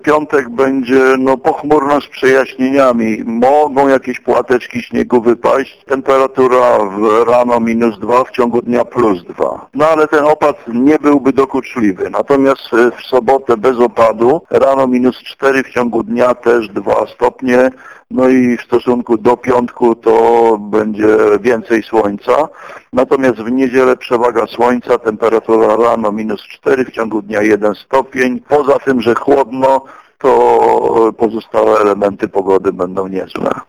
Piątek będzie pochmurno z przejaśnieniami. Mogą jakieś płateczki śniegu wypaść. Temperatura rano -2, w ciągu dnia +2. No ale ten opad nie byłby dokuczliwy. Natomiast w sobotę bez opadu, rano -4, w ciągu dnia też 2 stopnie. No i w stosunku do piątku to będzie więcej słońca. Natomiast w niedzielę przewaga słońca, temperatura rano -4, w ciągu dnia 1 stopień. Poza tym, że chłodno, to pozostałe elementy pogody będą niezłe.